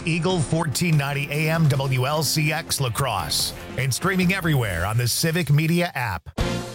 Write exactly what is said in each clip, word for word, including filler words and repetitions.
Eagle fourteen ninety A M W L C X La Crosse and streaming everywhere on the Civic Media app.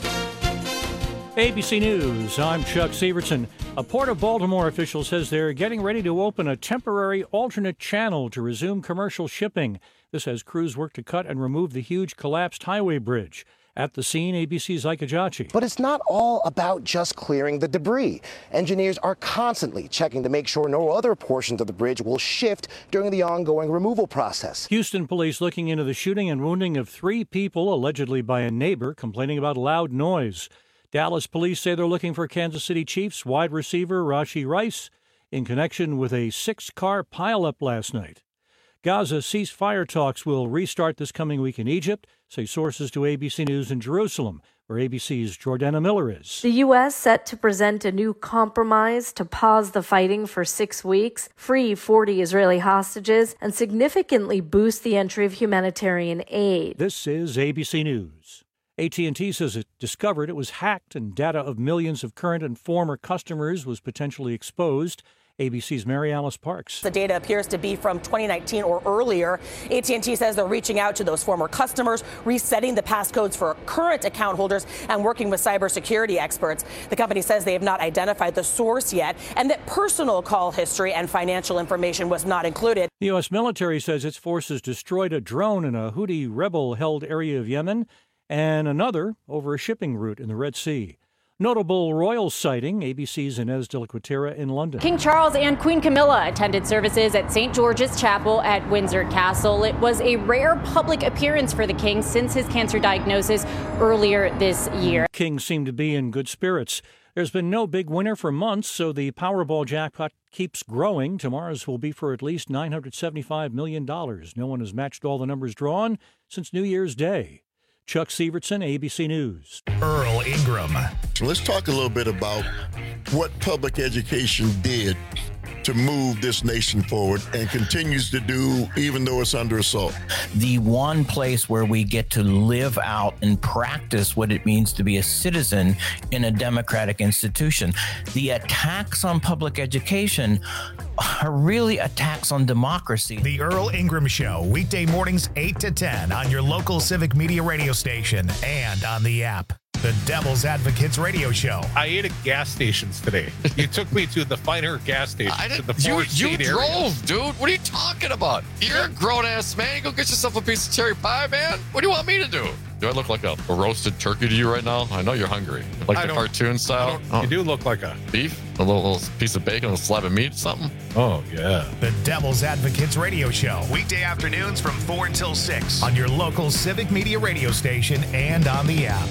A B C News, I'm Chuck Severson. A Port of Baltimore official says they're getting ready to open a temporary alternate channel to resume commercial shipping. This as crews work to cut and remove the huge collapsed highway bridge. At the scene, A B C's Ike Ajachi. But it's not all about just clearing the debris. Engineers are constantly checking to make sure no other portions of the bridge will shift during the ongoing removal process. Houston police looking into the shooting and wounding of three people, allegedly by a neighbor, complaining about loud noise. Dallas police say they're looking for Kansas City Chiefs wide receiver Rashee Rice in connection with a six-car pileup last night. Gaza ceasefire talks will restart this coming week in Egypt, say sources to A B C News in Jerusalem, where A B C's Jordana Miller is. The U S set to present a new compromise to pause the fighting for six weeks, free forty Israeli hostages, and significantly boost the entry of humanitarian aid. This is A B C News. A T and T says it discovered it was hacked and data of millions of current and former customers was potentially exposed. A B C's Mary Alice Parks. The data appears to be from twenty nineteen or earlier. A T and T says they're reaching out to those former customers, resetting the passcodes for current account holders, and working with cybersecurity experts. The company says they have not identified the source yet, and that personal call history and financial information was not included. The U S military says its forces destroyed a drone in a Houthi rebel-held area of Yemen and another over a shipping route in the Red Sea. Notable royal sighting, A B C's Inez de la Quatera in London. King Charles and Queen Camilla attended services at Saint George's Chapel at Windsor Castle. It was a rare public appearance for the king since his cancer diagnosis earlier this year. King seemed to be in good spirits. There's been no big winner for months, so the Powerball jackpot keeps growing. Tomorrow's will be for at least nine hundred seventy-five million dollars. No one has matched all the numbers drawn since New Year's Day. Chuck Severson, A B C News. Earl Ingram. Let's talk a little bit about what public education did to move this nation forward and continues to do even though it's under assault. The one place where we get to live out and practice what it means to be a citizen in a democratic institution. The attacks on public education are really attacks on democracy. The Earl Ingram Show, weekday mornings eight to ten on your local Civic Media radio station and on the app. The Devil's Advocates radio show. I ate at gas stations today. You took me to the finer gas station. I to didn't, the you you drove, area. Dude. What are you talking about? You're a grown-ass man. Go get yourself a piece of cherry pie, man. What do you want me to do? Do I look like a, a roasted turkey to you right now? I know you're hungry. Like I the cartoon style? Oh. You do look like a... Beef? A little, little piece of bacon, a slab of meat, something? Oh, yeah. The Devil's Advocates radio show. Weekday afternoons from four until six on your local Civic Media radio station and on the app.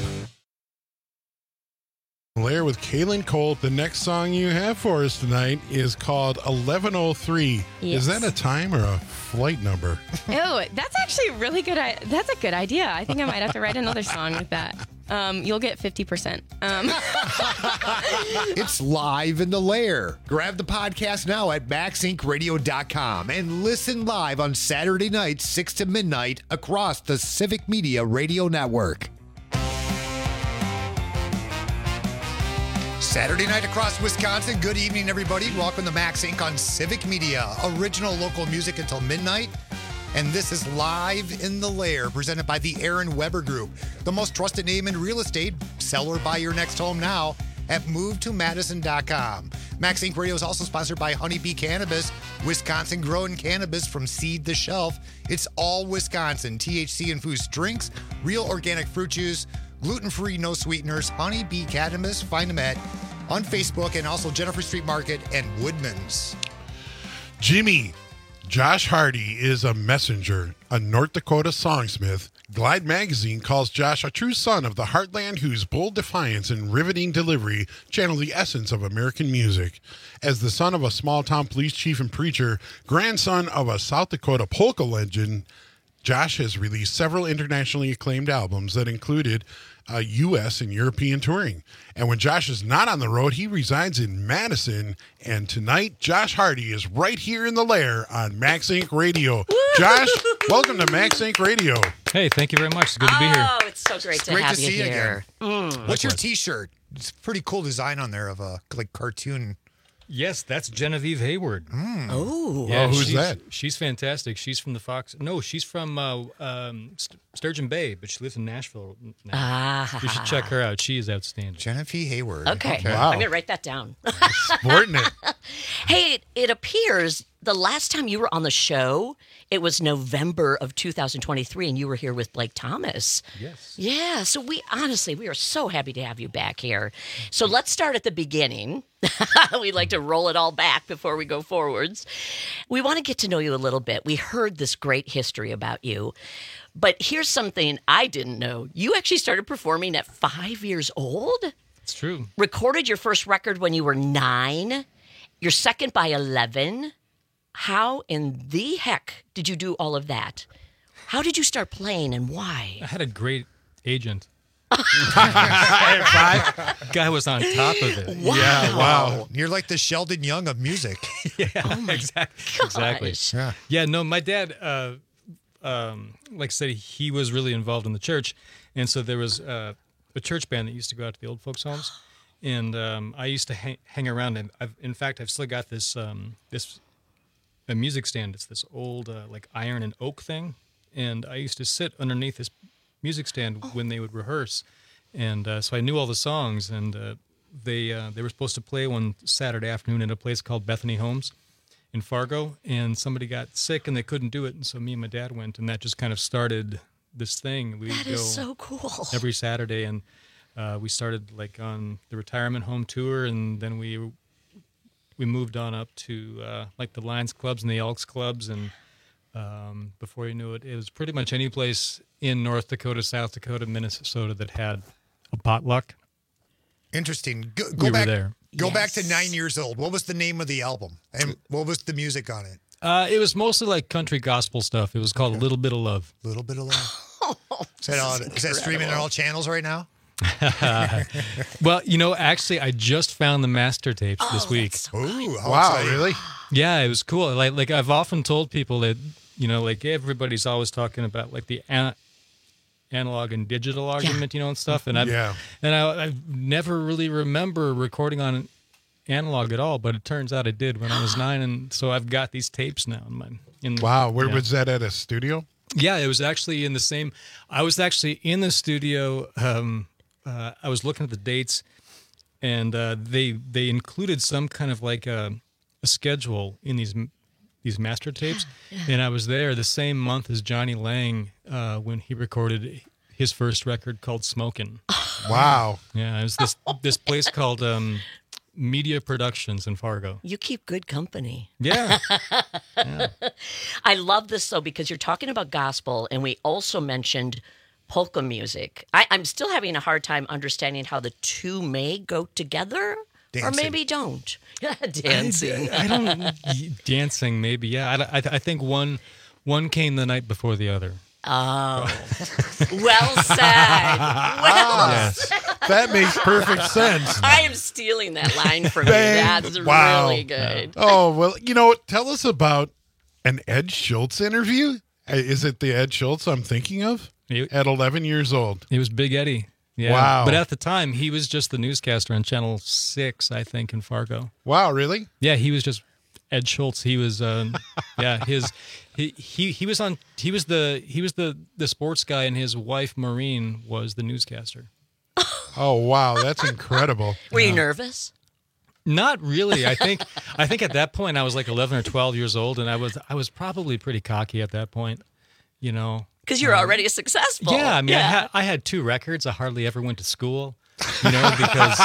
Lair with Kaylin Colt. The next song you have for us tonight is called eleven oh three. Yes. Is that a time or a flight number? Oh, that's actually a really good. I- that's a good idea. I think I might have to write another song with that. Um, you'll get fifty percent. Um. It's live in the Lair. Grab the podcast now at max inc radio dot com and listen live on Saturday nights, six to midnight, across the Civic Media Radio Network. Saturday night across Wisconsin. Good evening, everybody. Welcome to Max Incorporated on Civic Media. Original local music until midnight. And this is Live in the Lair, presented by the Aaron Weber Group, the most trusted name in real estate. Sell or buy your next home now at move to madison dot com. Max Incorporated Radio is also sponsored by Honeybee Cannabis, Wisconsin-grown cannabis from seed to shelf. It's all Wisconsin. T H C-infused drinks, real organic fruit juice, gluten-free, no sweeteners. Honeybee Cannabis. Find them at on Facebook and also Jennifer Street Market and Woodman's. Jimmy. Josh Hardy is a messenger, a North Dakota songsmith. Glide Magazine calls Josh a true son of the heartland whose bold defiance and riveting delivery channel the essence of American music. As the son of a small-town police chief and preacher, grandson of a South Dakota polka legend, Josh has released several internationally acclaimed albums that included uh, U S and European touring. And when Josh is not on the road, he resides in Madison. And tonight, Josh Hardy is right here in the Lair on Max Incorporated. Radio. Josh, welcome to Max Incorporated. Radio. Hey, thank you very much. It's good to be here. Oh, it's so great It's to great have to you see you here. again. Mm. What's your T-shirt? It's a pretty cool design on there of a like cartoon Yes, that's Genevieve Hayward. Mm. Oh, yeah, oh, who's she's, that? She's fantastic. She's from the Fox. No, she's from uh, um, St- Sturgeon Bay, but she lives in Nashville now. Ah. You should check her out. She is outstanding. Genevieve Hayward. Okay. Okay. I'm going to write that down. Sporting it. Hey, it, it appears the last time you were on the show, it was November of two thousand twenty-three, and you were here with Blake Thomas. Yes. Yeah, so we honestly, we are so happy to have you back here. So let's start at the beginning. We like to roll it all back before we go forwards. We want to get to know you a little bit. We heard this great history about you. But here's something I didn't know. You actually started performing at five years old? It's true. Recorded your first record when you were nine. Your second by eleven. How in the heck did you do all of that? How did you start playing and why? I had a great agent. Five? Guy was on top of it. Wow. Yeah, wow. You're like the Sheldon Young of music. Yeah, Oh my exactly. Exactly. gosh. Yeah. Yeah, no, my dad, uh, um, like I said, he was really involved in the church. And so there was uh, a church band that used to go out to the old folks' homes. And um, I used to hang, hang around. And I've, in fact, I've still got this um, this a music stand. It's this old uh, like iron and oak thing. And I used to sit underneath this music stand oh. when they would rehearse. And uh, so I knew all the songs. And uh, they uh, they were supposed to play one Saturday afternoon at a place called Bethany Homes in Fargo, and somebody got sick and they couldn't do it, and so me and my dad went, and that just kind of started this thing. We That go is so cool. every Saturday, and uh, we started like on the retirement home tour, and then we we moved on up to uh, like the Lions clubs and the Elks clubs, and um, before you knew it, it was pretty much any place in North Dakota, South Dakota, Minnesota that had a potluck. Interesting. Go, go We were back. there. Go Yes. back to nine years old. What was the name of the album, and what was the music on it? Uh, it was mostly like country gospel stuff. It was called A Little Bit of Love. Little bit of love. Is that, on, is that streaming on all channels right now? Well, you know, actually, I just found the master tapes this week. So Ooh, how Wow, exciting. really? Yeah, it was cool. Like, like I've often told people that, you know, like everybody's always talking about like the an- analog and digital argument, you know, and stuff. And I've, Yeah. and I, I never really remember recording on analog at all, but it turns out I did when I was nine, and so I've got these tapes now in my. In Wow, where yeah. was that at a studio? Yeah, it was actually in the same. I was actually in the studio. Um, uh, I was looking at the dates, and uh, they they included some kind of like a, a schedule in these these master tapes, and I was there the same month as Johnny Lang uh, when he recorded his first record called "Smokin'." Wow. Yeah, it was this this place called um, Media Productions in Fargo. You keep good company. Yeah. yeah. I love this, though, because you're talking about gospel, and we also mentioned polka music. I, I'm still having a hard time understanding how the two may go together, Dancing. or maybe don't. Dancing. I, I don't dancing maybe. Yeah, I, I, I think one one came the night before the other. Oh, well said. Well Yes. said. That makes perfect sense. I am stealing that line from you. Bang. That's Wow. really good. Oh, well, you know, tell us about an Ed Schultz interview. Uh, Is it the Ed Schultz I'm thinking of? It, At eleven years old. it was Big Eddie. Yeah. Wow. But at the time, he was just the newscaster on Channel six, I think, in Fargo. Wow, really? Yeah, he was just Ed Schultz. He was, um, yeah, his, he, he he was on. He was the he was the the sports guy, and his wife Maureen was the newscaster. Oh, wow, that's incredible. Were you nervous? Not really. I think I think at that point I was like eleven or twelve years old, and I was I was probably pretty cocky at that point, you know. Because you're already successful. Yeah, I mean, I, Yeah. had, I had two records. I hardly ever went to school, you know, because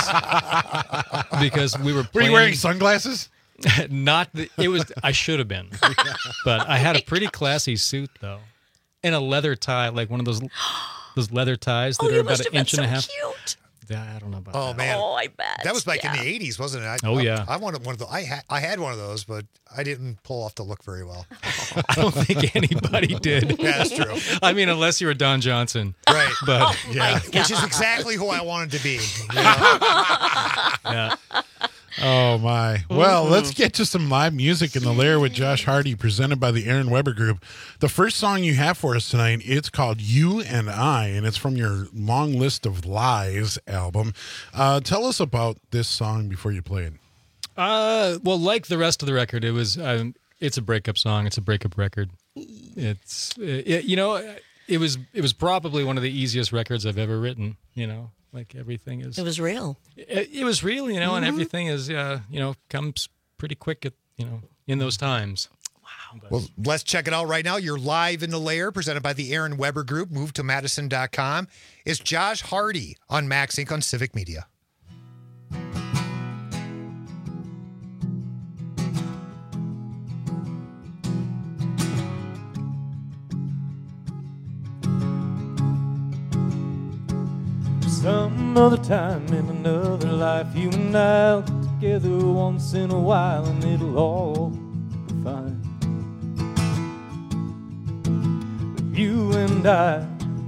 because we were Were playing. you wearing sunglasses? Not the, it was. I should have been, but I had a pretty classy suit though, and a leather tie, like one of those those leather ties that Oh, are you about must an have been inch so and a half. cute. Yeah, I don't know about Oh that. man, Oh, I bet. that was back Yeah. in the eighties, wasn't it? I, Oh, I- yeah. I, wanted one of those. I had I had one of those, but I didn't pull off the look very well. I don't think anybody did. Yeah, that's true. I mean, unless you were Don Johnson, Right. but Oh, Yeah. Which is exactly who I wanted to be. you know? yeah. Oh, my. Well, Mm-hmm. let's get to some live music in the Lair with Josh Hardy, presented by the Aaron Weber Group. The first song you have for us tonight, it's called You and I, and it's from your Long List of Lies album. Uh, tell us about this song before you play it. Uh, well, like the rest of the record, it was. Um, it's a breakup song. It's a breakup record. It's it, you know, it was it was probably one of the easiest records I've ever written. You know, like everything is. It was real. It, it was real, you know, Mm-hmm. and everything is, uh, you know, comes pretty quick at you know in those times. Well, let's check it out right now. You're live in the lair, presented by the Aaron Weber Group. Move to Madison dot com. It's Josh Hardy on Max Incorporated on Civic Media. Some other time in another life, you and I'll get together once in a while and it'll all be fine. But you and I,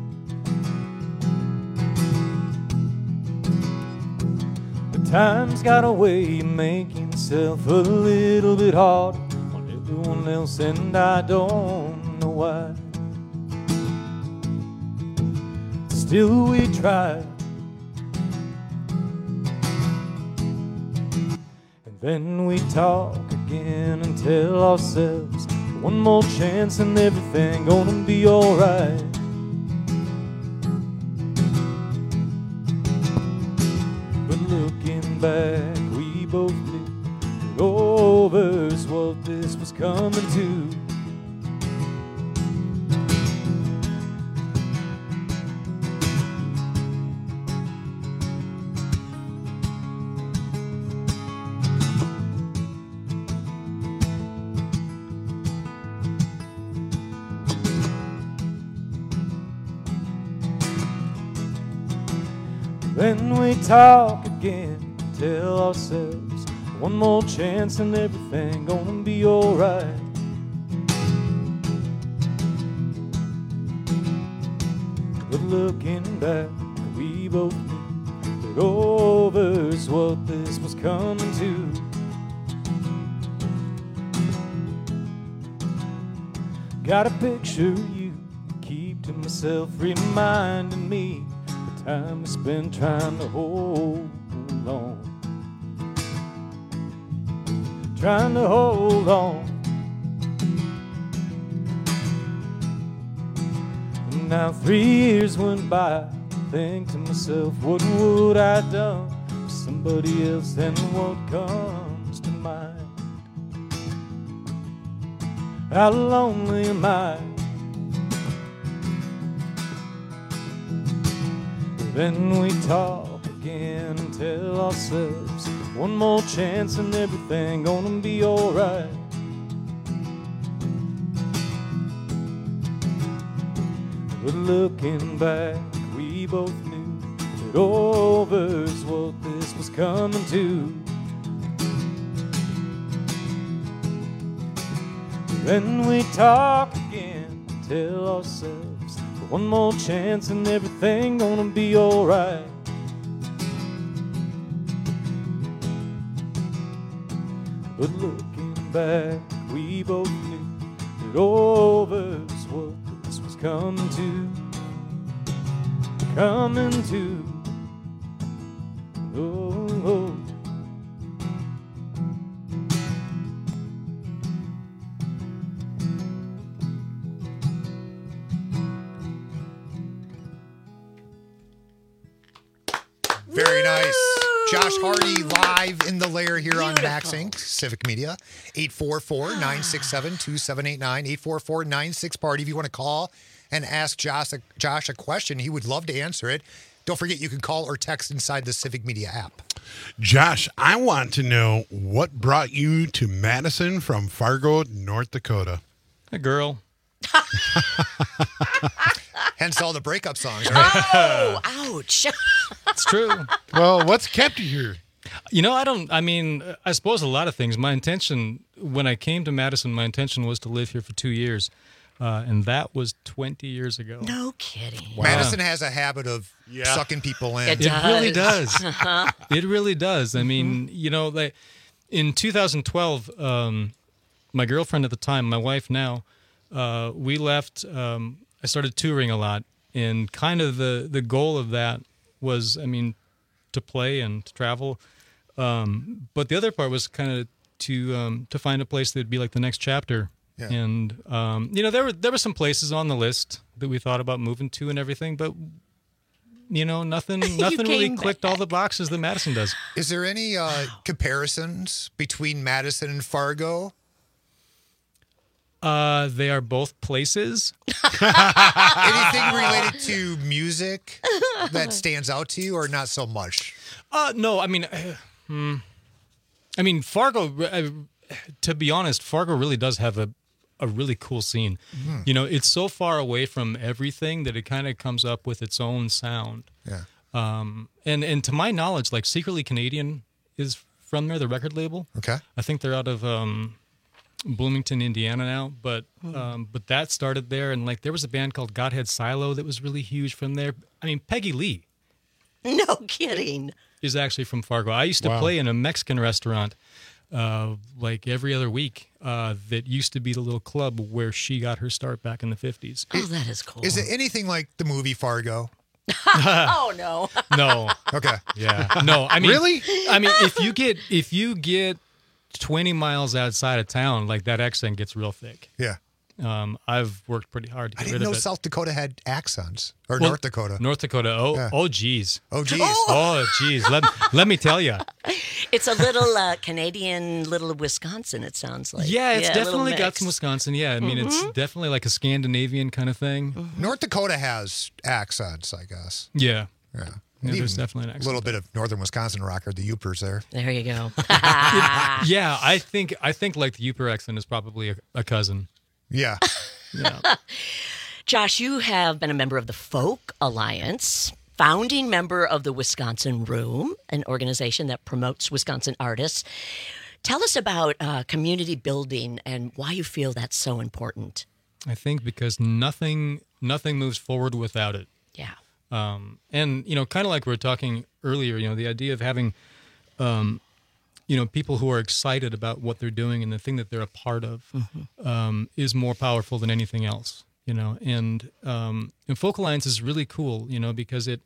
but time's got a way of making itself a little bit hard on everyone else, and I don't know why. Still we try. Then we talk again and tell ourselves one more chance and everything gonna be alright. But looking back, we both knew that over's what this was coming to. Then we talk again, tell ourselves one more chance and everything gonna be alright. But looking back, we both knew that over's what this was coming to. Got a picture of you, keep to myself, reminding me time we spent trying to hold on, trying to hold on. And now three years went by, I think to myself, what would I have done for somebody else, and what comes to mind? How lonely am I? Then we talk again and tell ourselves one more chance and everything gonna be alright. But looking back, we both knew that over's what this was coming to. Then we talk again and tell ourselves one more chance and everything gonna be alright. But looking back, we both knew that over's what this was coming to, coming to. Oh, oh. Very nice. Josh Hardy live in the lair here on Max Incorporated. Civic Media. eight four four, nine six seven, two seven eight nine. eight four four, nine six, party. If you want to call and ask Josh a, Josh a question, he would love to answer it. Don't forget, you can call or text inside the Civic Media app. Josh, I want to know what brought you to Madison from Fargo, North Dakota. A girl. Hence all the breakup songs, right? Oh, ouch. It's true. Well, what's kept you here? You know, I don't, I mean, I suppose a lot of things. My intention, when I came to Madison, my intention was to live here for two years. Uh, and that was twenty years ago. No kidding. Wow. Madison has a habit of yeah. sucking people in. It, it really does. It really does. I mean, mm-hmm. you know, like in two thousand twelve, um, my girlfriend at the time, my wife now, uh, we left. Um, I started touring a lot, and kind of the the goal of that was, I mean, to play and to travel. Um, but the other part was kind of to um, to find a place that'd be like the next chapter. Yeah. And um, you know, there were there were some places on the list that we thought about moving to and everything, but you know, nothing nothing really came clicked all the boxes that Madison does. Is there any uh, comparisons between Madison and Fargo? Uh, they are both places. Anything related to music that stands out to you, or not so much? Uh, no, I mean, uh, hmm. I mean, Fargo. Uh, to be honest, Fargo really does have a a really cool scene. Hmm. You know, it's so far away from everything that it kind of comes up with its own sound. Yeah. Um, and and to my knowledge, like Secretly Canadian is from there, the record label. Okay. I think they're out of um, Bloomington, Indiana now, but Hmm. um, but that started there, and like there was a band called Godhead Silo that was really huge from there. I mean, Peggy Lee No kidding. is actually from Fargo. I used to Wow. play in a Mexican restaurant uh, like every other week. Uh, that used to be the little club where she got her start back in the fifties. Oh, that is cool. Is it anything like the movie Fargo? Oh no. No. Okay. Yeah. No. I mean, Really? I mean, if you get if you get twenty miles outside of town, like that accent gets real thick. Yeah. Um, I've worked pretty hard to I get didn't rid know of it. South Dakota had accents, or Well, North Dakota. North Dakota. Oh, Yeah. oh, geez. Oh, geez. Oh, geez. Let let me tell you. It's a little uh, Canadian, little Wisconsin. It sounds like. Yeah, it's a little definitely got mix. some Wisconsin. Yeah, I mean, Mhm. it's definitely like a Scandinavian kind of thing. Mm-hmm. North Dakota has accents, I guess. Yeah. Yeah. Yeah, there's Even definitely an a accent. little bit of northern Wisconsin rocker, the Yoopers there. There you go. Yeah, I think I think like the Uper accent is probably a, a cousin. Yeah. Yeah. Josh, you have been a member of the Folk Alliance, founding member of the Wisconsin Room, an organization that promotes Wisconsin artists. Tell us about uh, community building and why you feel that's so important. I think because nothing nothing moves forward without it. Yeah. Um, and you know, kind of like we were talking earlier, you know, the idea of having, um, you know, people who are excited about what they're doing and the thing that they're a part of, Mm-hmm. um, is more powerful than anything else. You know, and um, and Folk Alliance is really cool, you know, because it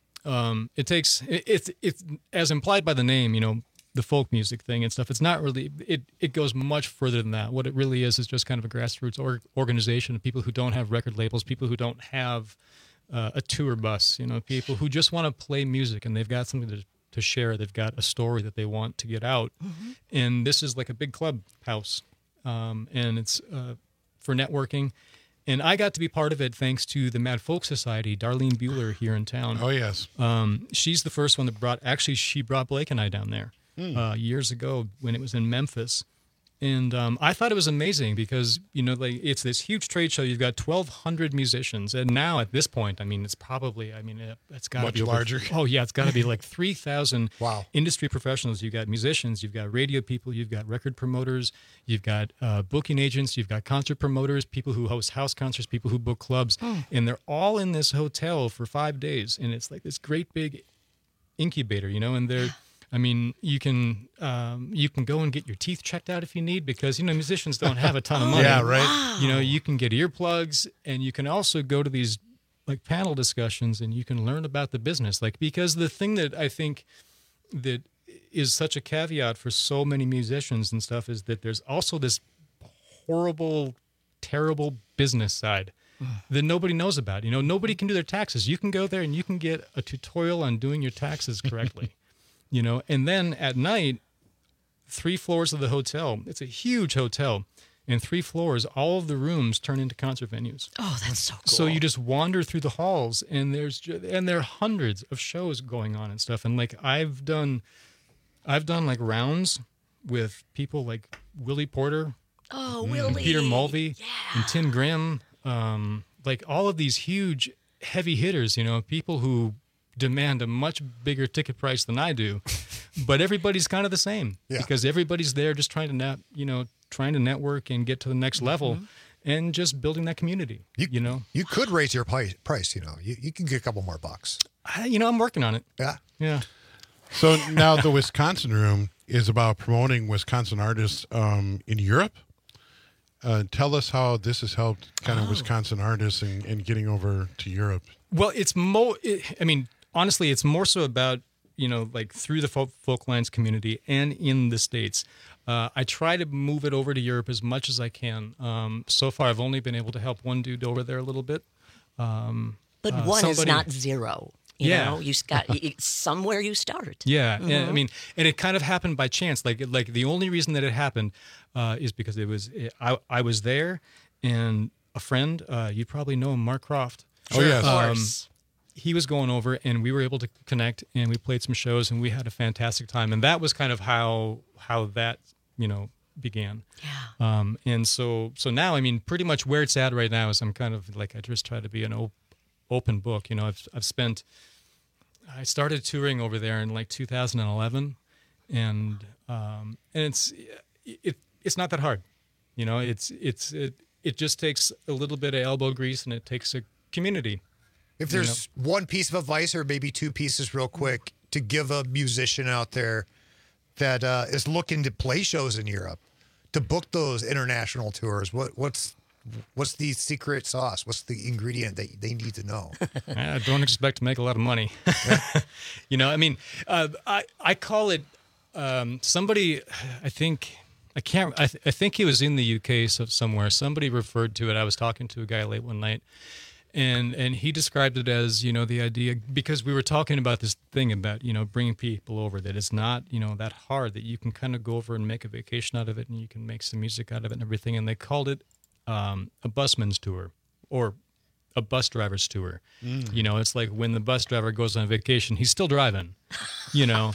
um, it takes it, it's it's as implied by the name, you know, the folk music thing and stuff. It's not really it. It goes much further than that. What it really is is just kind of a grassroots or, organization of people who don't have record labels, people who don't have uh, a tour bus, you know, people who just want to play music and they've got something to to share. They've got a story that they want to get out, Mm-hmm. and this is like a big clubhouse, um, and it's uh, for networking. And I got to be part of it thanks to the Mad Folk Society, Darlene Bueller here in town. Oh, yes. Um, she's the first one that brought, actually, she brought Blake and I down there Hmm. uh, years ago when it was in Memphis. And um, I thought it was amazing because, you know, like it's this huge trade show. You've got twelve hundred musicians. And now at this point, I mean, it's probably, I mean, it, it's got to Much be over- larger. Oh, yeah, it's got to be like three thousand Wow. industry professionals. You've got musicians, you've got radio people, you've got record promoters, you've got uh, booking agents, you've got concert promoters, people who host house concerts, people who book clubs. Mm. And they're all in this hotel for five days. And it's like this great big incubator, you know, and they're, I mean, you can um, you can go and get your teeth checked out if you need because, you know, musicians don't have a ton of money. Yeah, right. You know, you can get earplugs and you can also go to these like panel discussions and you can learn about the business. Like, because the thing that I think that is such a caveat for so many musicians and stuff is that there's also this horrible, terrible business side that nobody knows about. You know, nobody can do their taxes. You can go there and you can get a tutorial on doing your taxes correctly. You know, and then at night, three floors of the hotel, it's a huge hotel, and three floors, all of the rooms turn into concert venues. Oh, that's so cool. So you just wander through the halls, and there's ju- and there are hundreds of shows going on and stuff. And like I've done, I've done like rounds with people like Willie Porter, Oh, and Willie. Peter Mulvey, and Tim Grimm, um, like all of these huge heavy hitters. You know, people who demand a much bigger ticket price than I do, but everybody's kind of the same Yeah. because everybody's there just trying to net, you know, trying to network and get to the next level, and just building that community. You, you know, You could raise your price, price you know. You, you can get a couple more bucks. I, you know, I'm working on it. Yeah. Yeah. So now the Wisconsin Room is about promoting Wisconsin artists um, in Europe. Uh, tell us how this has helped kind of Oh. Wisconsin artists and, and getting over to Europe. Well, it's more. It, I mean, honestly, it's more so about you know, like through the folk, folklines community and in the States. Uh, I try to move it over to Europe as much as I can. Um, so far, I've only been able to help one dude over there a little bit. Um, but uh, one somebody, is not zero. You yeah. know, you got it's somewhere you start. Yeah, Mm-hmm. and, I mean, and it kind of happened by chance. Like, like the only reason that it happened uh, is because it was I, I was there, and a friend, uh, you probably know him, Mark Croft. Oh yes, of Um, course. he was going over, and we were able to connect, and we played some shows, and we had a fantastic time. And that was kind of how how that you know began. Yeah. Um, and so so now, I mean, pretty much where it's at right now is I'm kind of like I just try to be an op- open book. You know, I've I've spent. I started touring over there in like two thousand eleven, and um, and it's it it's not that hard. You know, it's it's it it just takes a little bit of elbow grease, and it takes a community. If there's you know? one piece of advice, or maybe two pieces, real quick, to give a musician out there that uh, is looking to play shows in Europe, to book those international tours, what what's what's the secret sauce? What's the ingredient that they need to know? I don't expect to make a lot of money. you know, I mean, uh, I I call it um, somebody. I think I can't. I, th- I think he was in the U K so, somewhere. Somebody referred to it. I was talking to a guy late one night. And and he described it as, you know, the idea, because we were talking about this thing about, you know, bringing people over, that it's not, you know, that hard, that you can kind of go over and make a vacation out of it, and you can make some music out of it and everything. And they called it um, a busman's tour, or a bus driver's tour. Mm. You know, it's like when the bus driver goes on vacation, he's still driving, you know.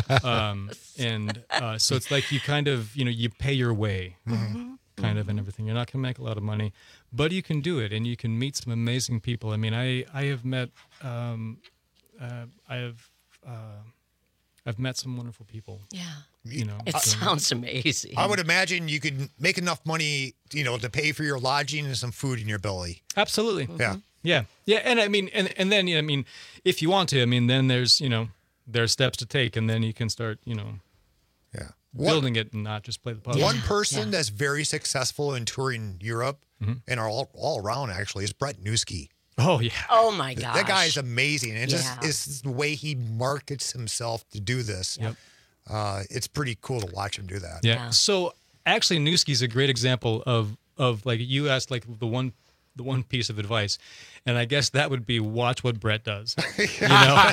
um, and uh, so it's like you kind of, you know, you pay your way. Mm-hmm. Kind of, and everything. You're not going to make a lot of money, but you can do it, and you can meet some amazing people. I mean, I I have met, um, uh, I have, uh, I've met some wonderful people. Yeah, you know, it so. sounds amazing. I would imagine you could make enough money, you know, to pay for your lodging and some food in your belly. Absolutely. Mm-hmm. Yeah, yeah, yeah. And I mean, and and then, you know, I mean, if you want to, I mean, then there's, you know, there's steps to take, and then you can start, you know. Yeah. Building it and not just play the puzzle. One person yeah. that's very successful in touring Europe mm-hmm. and all all around actually is Brett Newski. Oh yeah. Oh my gosh. That guy is amazing. And yeah. just it's the way he markets himself to do this. Yep. Uh, it's pretty cool to watch him do that. Yeah. yeah. So actually Newski's a great example of of like you asked like the one the one piece of advice, and I guess that would be watch what Brett does. You know,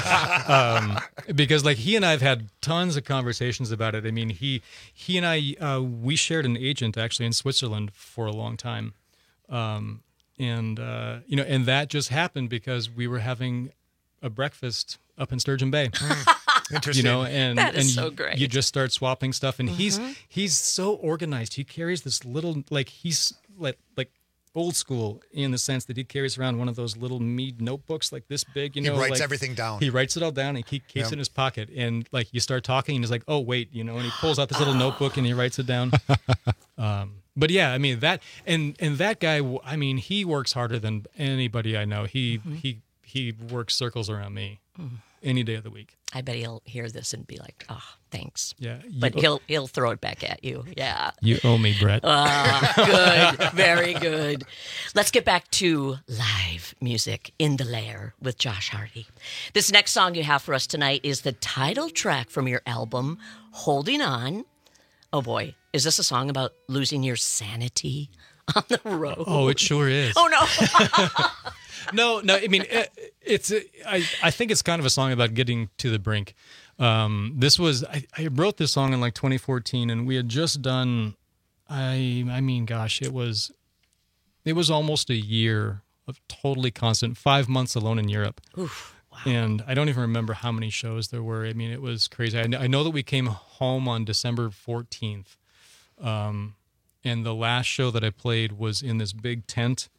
um, because like he and I have had tons of conversations about it. I mean, he he and I uh, we shared an agent actually in Switzerland for a long time, um, and uh, you know, and that just happened because we were having a breakfast up in Sturgeon Bay. Interesting. You know, and that is and so you, great. you just start swapping stuff, and Mm-hmm. he's he's so organized. He carries this little like he's like like. old school in the sense that he carries around one of those little mead notebooks like this big, you know. He writes like, everything down. He writes it all down and he keeps Yeah. it in his pocket. And like you start talking and he's like, oh, wait, you know, and he pulls out this little notebook and he writes it down. Um, but yeah, I mean, that, and, and that guy, I mean, he works harder than anybody I know. He, mm-hmm. he, he works circles around me mm-hmm. any day of the week. I bet he'll hear this and be like, oh, thanks. Yeah. But you, he'll he'll throw it back at you. Yeah. You owe me, Brett. Ah, good. Very good. Let's get back to live music in the Lair with Josh Hardy. This next song you have for us tonight is the title track from your album, Holding On. Oh, boy. Is this a song about losing your sanity on the road? Oh, it sure is. Oh, no. No, no. I mean, it, it's. I, I think it's kind of a song about getting to the brink. Um, this was. I, I wrote this song in like twenty fourteen, and we had just done. I. I mean, gosh, it was. It was almost a year of totally constant. Five months alone in Europe. Oof, wow. And I don't even remember how many shows there were. I mean, it was crazy. I, I know that we came home on December fourteenth, um, and the last show that I played was in this big tent.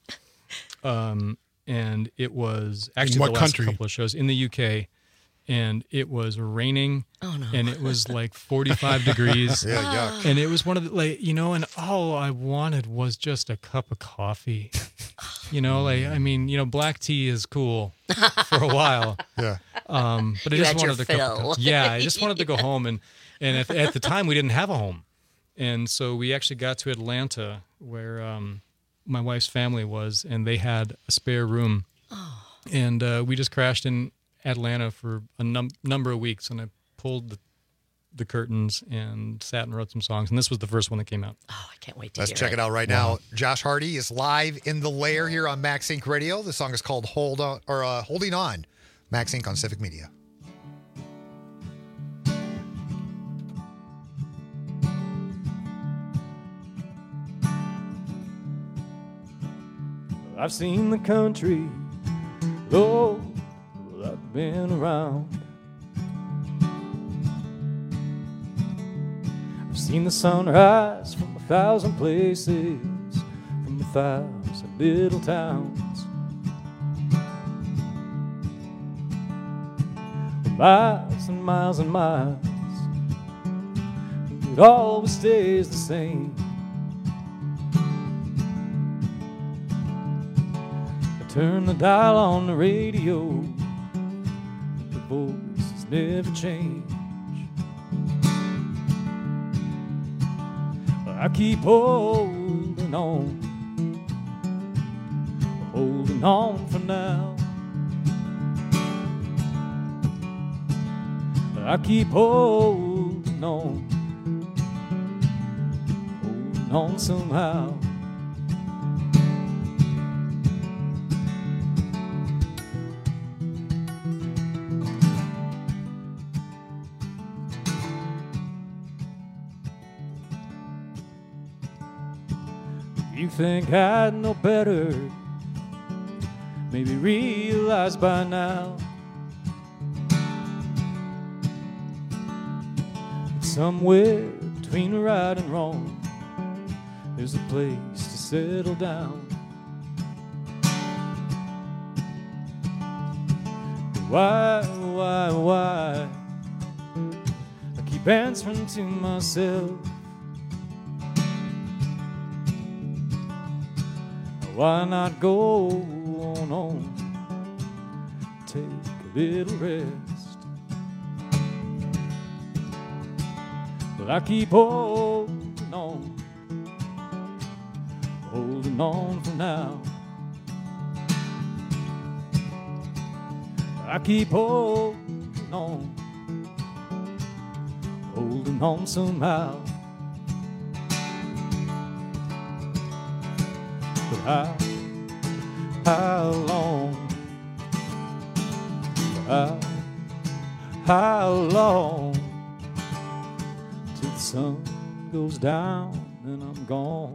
Um. And it was actually in what the last country? couple of shows in the U K, and it was raining. Oh no! And it was like forty-five degrees. Yeah, yuck. And it was one of the like you know, and all I wanted was just a cup of coffee. You know, like I mean, you know, black tea is cool for a while. Yeah. Um, but I You just had your wanted a cup of fill. coffee. Yeah, I just wanted to go home, and and at, at the time we didn't have a home, and so we actually got to Atlanta where. Um, my wife's family was, and they had a spare room, oh. and uh, we just crashed in Atlanta for a num- number of weeks, and I pulled the, the curtains and sat and wrote some songs. And this was the first one that came out. Oh, I can't wait to Let's hear check it. it out right Wow. now. Josh Hardy is live in the lair here on Max Inc Radio. The song is called "Hold On" or uh, "Holding On." Max Inc on Civic Media. I've seen the country, oh, well, I've been around. I've seen the sunrise from a thousand places, from a thousand little towns. Miles and miles and miles, it always stays the same. Turn the dial on the radio, the voices never change. I keep holding on, holding on for now. I keep holding on, holding on somehow. You think I'd know better, maybe realize by now that somewhere between right and wrong there's a place to settle down. Why, why, why I keep answering to myself. Why not go on, on, take a little rest? But I keep holding on, holding on for now. I keep holding on, holding on somehow. But how, how long, how, how long till the sun goes down and I'm gone?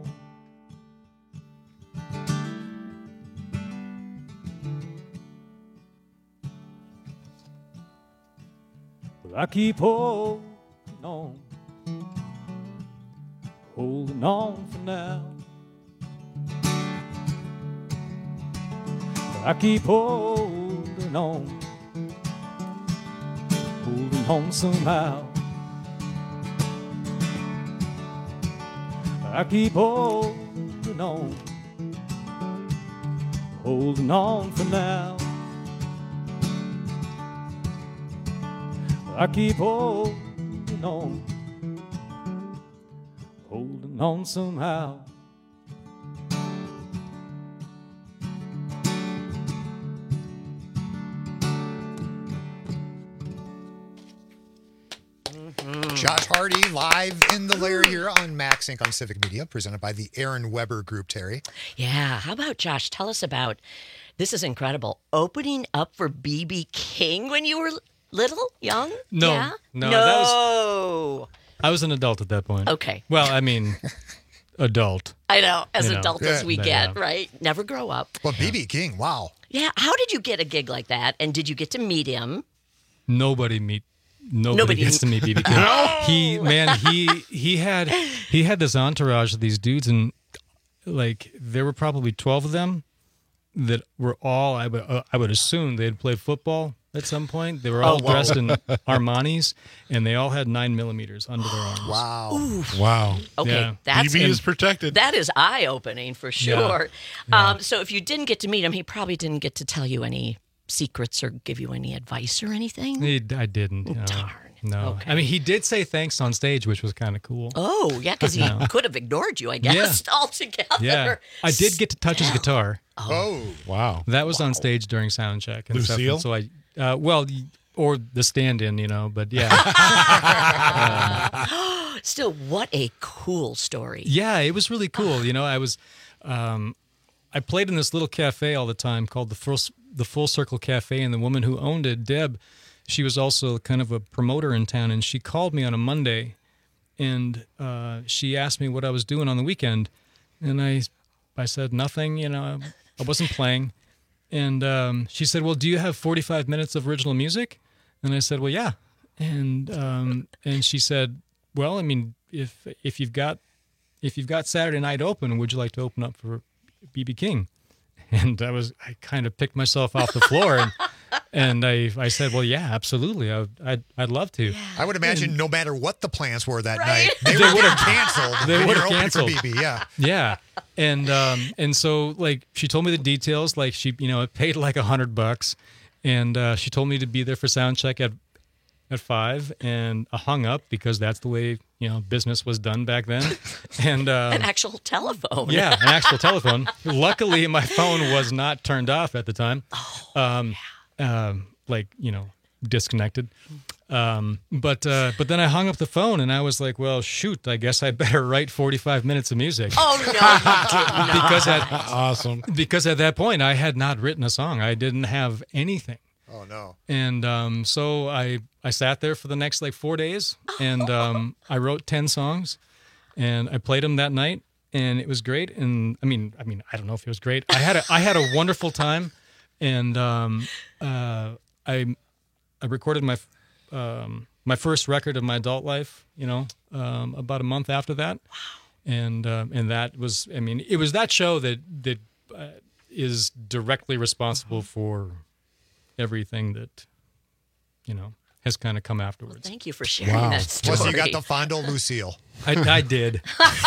But I keep holding on, holding on for now. I keep holding on, holding on somehow. I keep holding on, holding on for now. I keep holding on, holding on somehow. Josh Hardy live in the lair here on Max Inc on Civic Media, presented by the Aaron Weber Group, Terry. Yeah. How about, Josh, tell us about, this is incredible, opening up for B B King when you were little, young? No, yeah? no, no. that was. I was an adult at that point. Okay. Well, I mean, adult. I know, as You know. adult as we Yeah. get, Yeah. right? Never grow up. Well, B B King, wow. Yeah. How did you get a gig like that? And did you get to meet him? Nobody meet. Nobody, Nobody- gets to meet B B King. No. He man, he he had he had this entourage of these dudes, and like there were probably twelve of them that were all I would uh, I would assume they had played football at some point. They were all Oh, wow. dressed in Armani's, and they all had nine millimeters under their arms. Wow. Wow. Okay, Yeah. that's B B is protected. That is eye opening for sure. Yeah. Um, so if you didn't get to meet him, he probably didn't get to tell you any secrets or give you any advice or anything. He, I didn't. No. Darn. No. Okay. I mean, he did say thanks on stage, which was kind of cool. Oh, yeah, because he Yeah. could have ignored you, I guess, altogether. Yeah. I did get to touch his guitar. Oh, wow. That was on stage during sound check and stuff. Lucille? And so I, Uh, well, y- or the stand-in, you know, but yeah. um, Still, what a cool story. yeah, it was really cool. You know, I was, um, I played in this little cafe all the time called the Full, the Full Circle Cafe, and the woman who owned it, Deb, she was also kind of a promoter in town, and she called me on a Monday, and uh, she asked me what I was doing on the weekend, and I, I said nothing. You know, I wasn't playing, and um, she said, "Well, do you have forty-five minutes of original music?" And I said, "Well, yeah," and um, and she said, "Well, I mean, if if you've got if you've got Saturday night open, would you like to open up for B B King?" And I was I kind of picked myself off the floor and. And I, I said, well, yeah, absolutely. I, I'd, I'd love to. Yeah. I would imagine and, no matter what the plans were that right? night, they, they would have canceled. They would have opening canceled. for B B, yeah. Yeah. And, um, and so like, she told me the details, like she, you know, it paid like a hundred bucks and, uh, she told me to be there for sound check at, at five and I hung up because that's the way, you know, business was done back then. And, um, an actual telephone. Yeah. An actual telephone. Luckily my phone was not turned off at the time. Oh, um, yeah. um, like, you know, disconnected. Um, but uh, but then I hung up the phone and I was like, well, shoot, I guess I better write forty-five minutes of music. Oh, no, you did not. because at, awesome. Because at that point, I had not written a song. I didn't have anything. Oh, no. And um, so I, I sat there for the next, like, four days, and um, I wrote ten songs, and I played them that night, and it was great. And, I mean, I mean, I don't know if it was great. I had a, I had a wonderful time, and um, uh, I I recorded my um, my first record of my adult life, you know, um, about a month after that. Wow. And um, and that was, I mean, it was that show that that uh, is directly responsible for everything that, you know, has kind of come afterwards. Well, thank you for sharing wow. that story. Plus, you got the fondle Lucille. I, I did.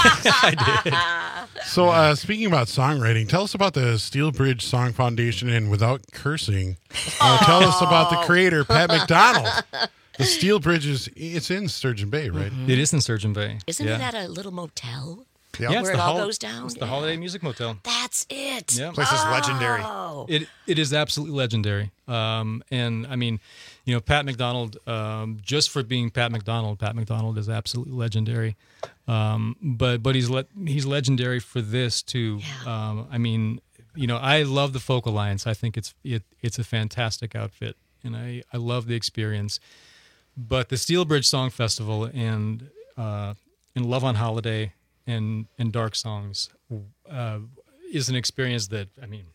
I did. So, uh, speaking about songwriting, tell us about the Steel Bridge Song Foundation and Without Cursing. Uh, tell us about the creator, Pat McDonald. The Steel Bridge is it's in Sturgeon Bay, right? Mm-hmm. It is in Sturgeon Bay. Isn't yeah. it at a little motel? Yep. Yeah, where it all hol- goes down? It's yeah. the Holiday Music Motel. That's it. Yeah. Place is oh. legendary. It It is absolutely legendary. Um, and, I mean, you know, Pat McDonald, um, just for being Pat McDonald, Pat McDonald is absolutely legendary. Um, but but he's le- he's legendary for this, too. Yeah. Um, I mean, you know, I love the Folk Alliance. I think it's it, it's a fantastic outfit, and I, I love the experience. But the Steel Bridge Song Festival and uh, and Love on Holiday and and Dark Songs uh, is an experience that, I mean,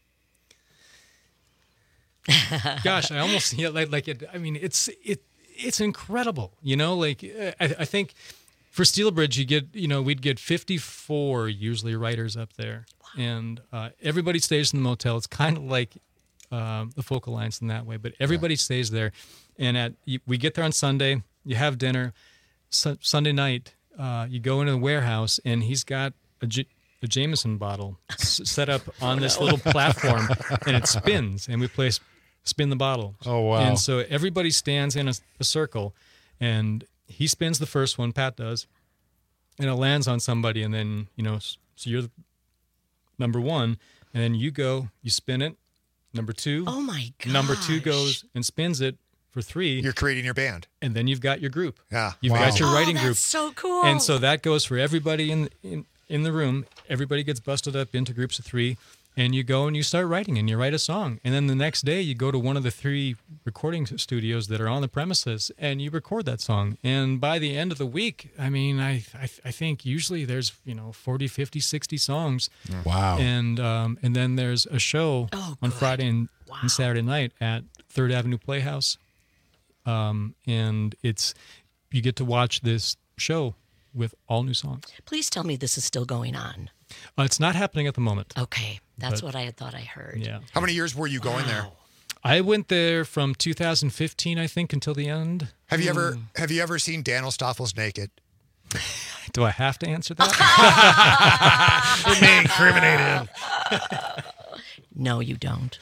gosh, I almost yeah, like like it. I mean, it's it it's incredible. You know, like I, I think for Steel Bridge, you get you know we'd get fifty-four usually writers up there, wow. and uh, everybody stays in the motel. It's kind of like uh, the Folk Alliance in that way, but everybody yeah. stays there. And at we get there on Sunday, you have dinner. Su- Sunday night, uh, you go into the warehouse, and he's got a, J- a Jameson bottle s- set up on this little platform, and it spins, and we play sp- spin the bottle. Oh, wow. And so everybody stands in a, a circle, and he spins the first one, Pat does, and it lands on somebody, and then, you know, so you're the number one, and then you go, you spin it, number two. Oh, my gosh. Number two goes and spins it. For three, you're creating your band, and then you've got your group. Yeah, you've wow. got your writing oh, group. That's so cool. And so that goes for everybody in, in in the room. Everybody gets busted up into groups of three, and you go and you start writing, and you write a song. And then the next day, you go to one of the three recording studios that are on the premises, and you record that song. And by the end of the week, I mean, I I, I think usually there's you know forty, fifty, sixty songs. Wow. And um and then there's a show oh, on good. Friday and, wow. and Saturday night at Third Avenue Playhouse. Um, and it's, you get to watch this show with all new songs. Please tell me this is still going on. Uh, it's not happening at the moment. Okay. That's but, what I had thought I heard. Yeah. How many years were you going wow. there? I went there from two thousand fifteen, I think, until the end. Have you ever, have you ever seen Dan O'Staffel's naked? Do I have to answer that? It may incriminate him. No, you don't.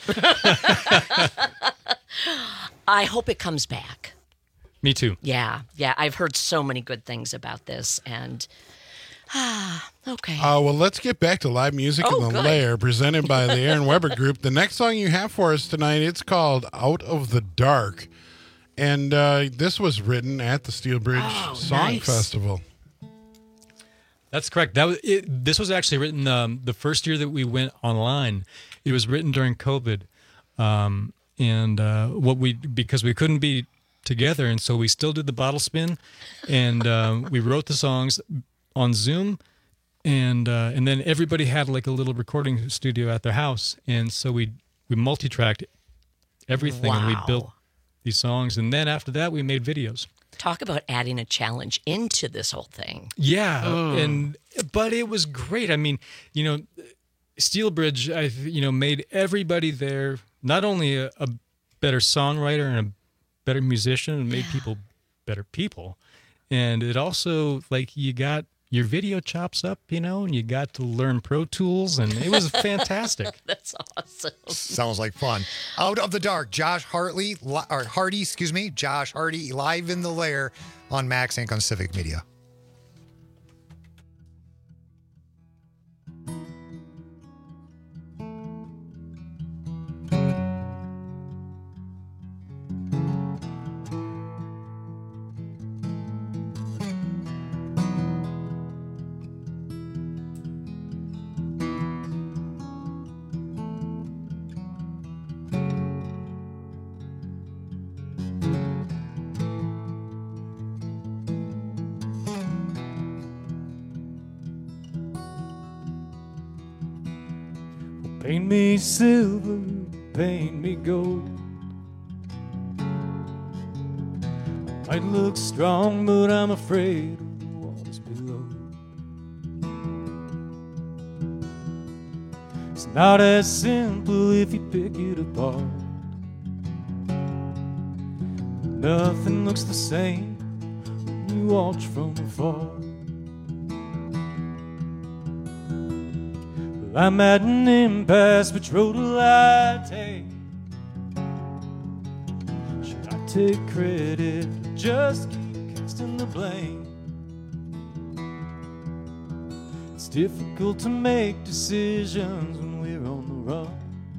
I hope it comes back. Me too. Yeah, yeah. I've heard so many good things about this, and Ah, okay. Uh, well, let's get back to live music Oh, in the good. Lair, presented by the Aaron Weber Group. The next song you have for us tonight, it's called "Out of the Dark," and uh, this was written at the Steel Bridge Oh, Song nice. Festival. That's correct. That was it, this was actually written um, the first year that we went online. It was written during COVID, um, and uh, what we because we couldn't be together, and so we still did the bottle spin, and um, we wrote the songs on Zoom, and uh, and then everybody had like a little recording studio at their house, and so we we multi-tracked everything, and we Wow. built these songs, and then after that we made videos. Talk about adding a challenge into this whole thing. Yeah, Mm. and but it was great. I mean, you know, Steel Bridge, I you know made everybody there not only a, a better songwriter and a better musician, and made people better people, and it also like you got your video chops up, you know, and you got to learn Pro Tools, and it was fantastic. That's awesome. Sounds like fun. Out of the Dark, Josh Hartley, li- or Hardy, excuse me, Josh Hardy, live in the Lair on Max Inc on Civic Media. Paint me silver, paint me gold. I might look strong, but I'm afraid of the waters below. It's not as simple if you pick it apart. Nothing looks the same when you watch from afar. I'm at an impasse, which road will I take? Should I take credit or just keep casting the blame? It's difficult to make decisions when we're on the run.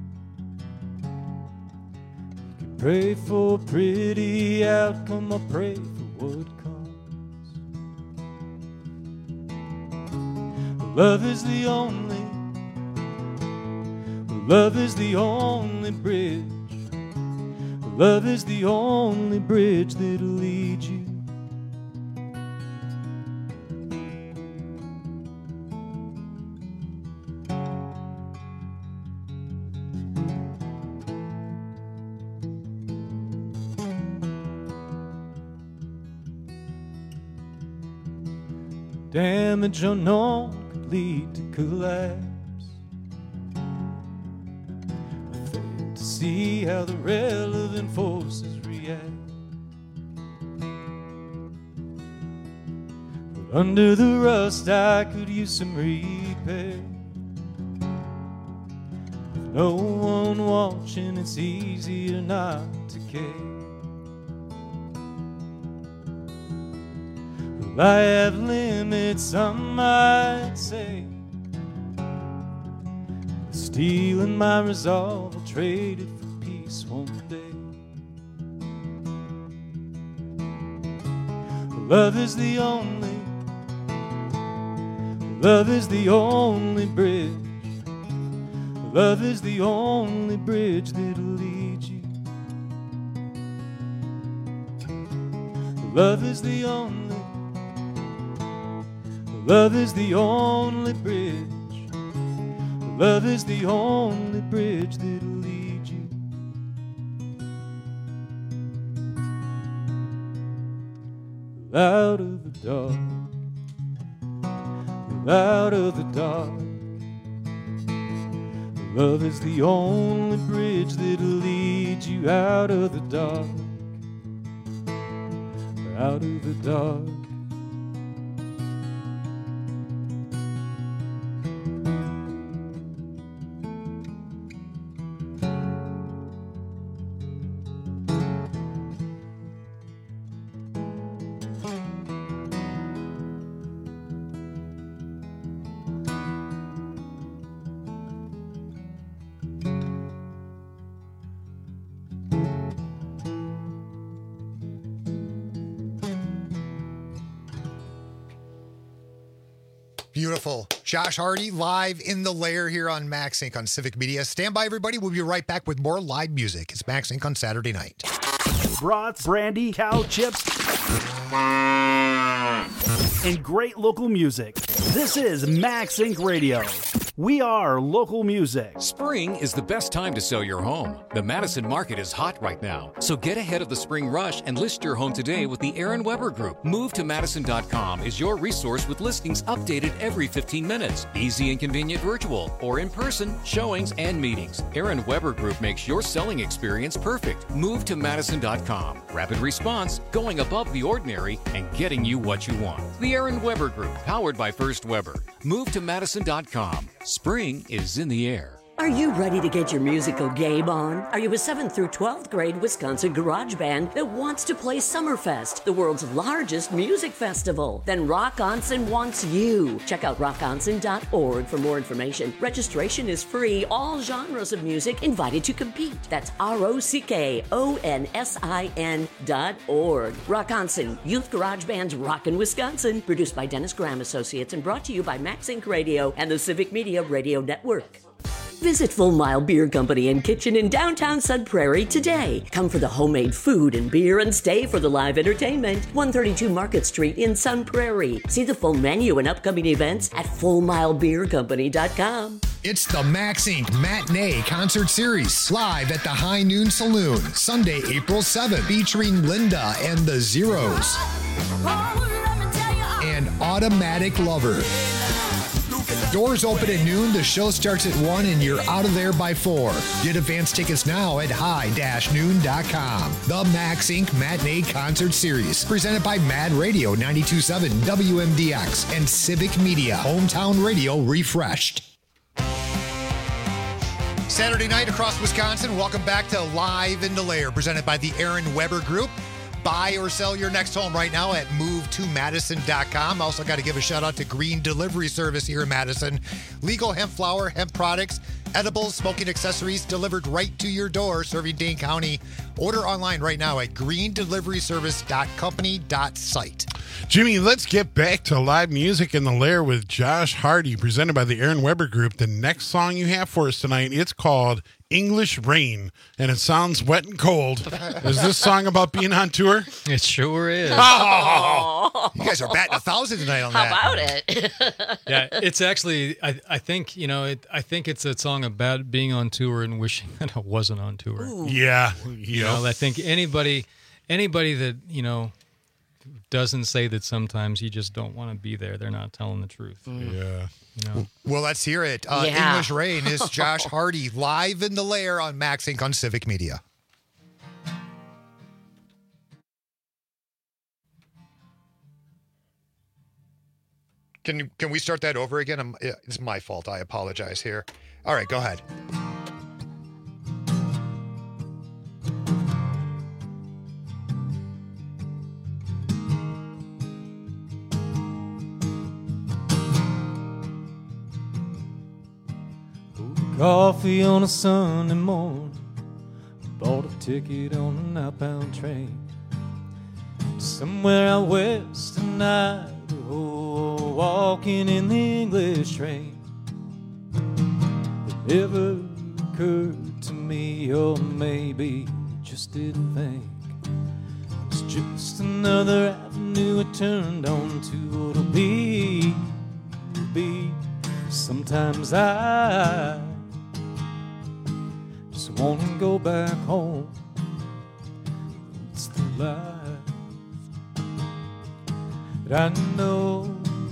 You can pray for a pretty outcome or pray for what comes. Love is the only Love is the only bridge. Love is the only bridge that'll lead you. Damage unknown could lead to collapse. See how the relevant forces react. But under the rust I could use some repair. With no one watching, it's easier not to care. Well, I have limits, some might say. Stealing my resolve, I'll trade it for peace one day. Love is the only, love is the only bridge. Love is the only bridge that'll lead you. Love is the only, love is the only bridge. Love is the only bridge that'll lead you. Out of the dark, out of the dark. Love is the only bridge that'll lead you out of the dark, out of the dark. Beautiful. Josh Hardy live in the lair here on Max Inc on Civic Media. Stand by, everybody. We'll be right back with more live music. It's Max Inc on Saturday night. Brats, brandy, cow chips, and great local music. This is Max Inc Radio. We are local music. Spring is the best time to sell your home. The Madison market is hot right now, so get ahead of the spring rush and list your home today with the Aaron Weber Group. Move to Madison dot com is your resource with listings updated every fifteen minutes. Easy and convenient virtual or in person showings and meetings. Aaron Weber Group makes your selling experience perfect. Move to Madison dot com. Rapid response, going above the ordinary, and getting you what you want. The Aaron Weber Group, powered by First Weber. Move to Madison dot com. Spring is in the air. Are you ready to get your musical game on? Are you a seventh through twelfth grade Wisconsin garage band that wants to play Summerfest, the world's largest music festival? Then Rock Onsen wants you. Check out rock onsen dot org for more information. Registration is free. All genres of music invited to compete. That's R O C K O N S I N dot org. Rock Onsen, Youth Garage Band's Rockin' Wisconsin. Produced by Dennis Graham Associates and brought to you by Max Inc Radio and the Civic Media Radio Network. Visit Full Mile Beer Company and Kitchen in downtown Sun Prairie today. Come for the homemade food and beer and stay for the live entertainment. one thirty-two Market Street in Sun Prairie. See the full menu and upcoming events at full mile beer company dot com. It's the Max Incorporated. Matinee Concert Series, live at the High Noon Saloon, Sunday, April seventh, featuring Linda and the Zeros and Automatic Lover. Doors open at noon, the show starts at one, and you're out of there by four. Get advance tickets now at high noon dot com. The Max Incorporated. Matinee Concert Series, presented by Mad Radio ninety-two point seven W M D X and Civic Media, hometown radio refreshed. Saturday night across Wisconsin. Welcome back to Live in the Lair, presented by the Aaron Weber Group. Buy or sell your next home right now at move to madison dot com. Also got to give a shout out to Green Delivery Service here in Madison. Legal hemp flower, hemp products, edibles, smoking accessories delivered right to your door, serving Dane County. Order online right now at green delivery service dot company dot site. Jimmy, let's get back to live music in the lair with Josh Hardy, presented by the Aaron Weber Group. The next song you have for us tonight, it's called English Rain, and it sounds wet and cold. Is this song about being on tour? It sure is. Oh, you guys are batting a thousand tonight on How that. about it? Yeah, it's actually, I, I think, you know, it, I think it's a song about being on tour and wishing that I wasn't on tour. Ooh. Yeah. You know, I think anybody, anybody that, you know, doesn't say that sometimes you just don't want to be there, they're not telling the truth. Mm. Yeah. You know? Well, let's hear it. Uh, Yeah. English Rain is Josh Hardy, live in the lair on Max Incorporated on Civic Media. Can can we start that over again? I'm, it's my fault. I apologize here. All right, go ahead. Coffee on a Sunday morning, bought a ticket on an outbound train somewhere out west in Idaho, walking in the English train. It never occurred to me, or maybe just didn't think it's just another avenue I turned on to. What'll be, will be. Sometimes I just want to go back home. It's the life that I know.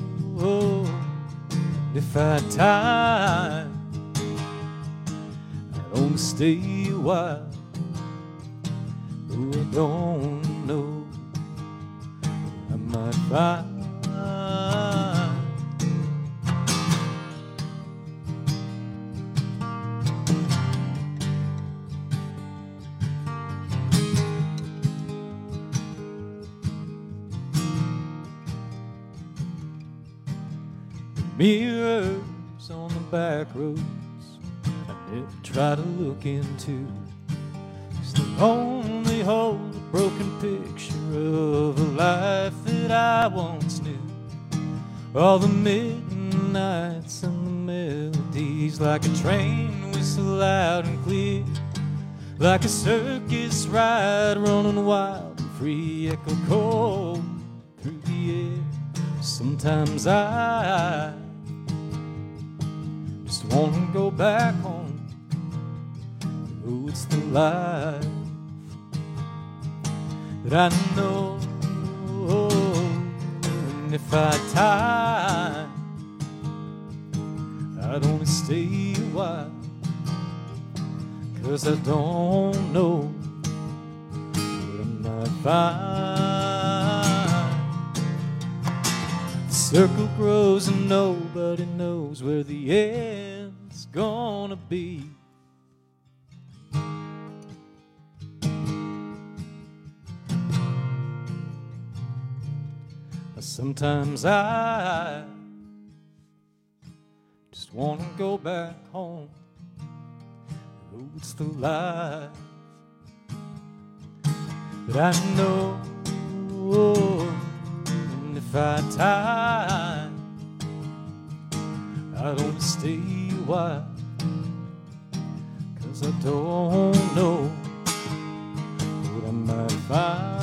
If I had time, I'd only stay a while. Oh, I don't know. I might find mirrors on the back roads I never try to look into, 'cause they only hold a broken picture of a life that I once knew. All the midnight nights and the melodies, like a train whistle loud and clear, like a circus ride running wild and free, echo cold through the air. Sometimes I just want to go back home. Oh, it's the life that I know. And if I had time, I'd only stay a while, 'cause I don't know what I might find. The circle grows and nobody knows where the end's gonna be. Sometimes I just want to go back home. Oh, it's the life that I know. And if I had time, I'd only stay a while, 'cause I don't know what I might find.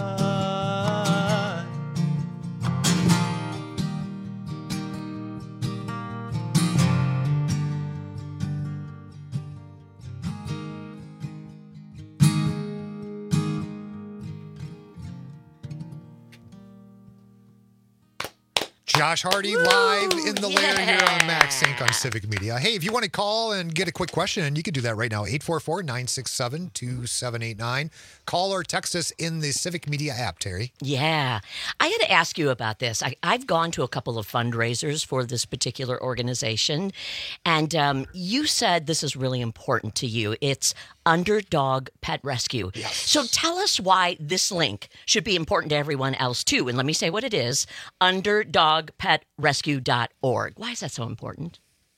Josh Hardy live in the lair here on MaxSync on Civic Media. Hey, if you want to call and get a quick question, you can do that right now. eight four four, nine six seven, two seven eight nine. Call or text us in the Civic Media app, Terry. Yeah. I had to ask you about this. I, I've gone to a couple of fundraisers for this particular organization, and um, you said this is really important to you. It's Underdog Pet Rescue. Yes. So tell us why this link should be important to everyone else, too. And let me say what it is, underdog pet rescue dot org. Why is that so important?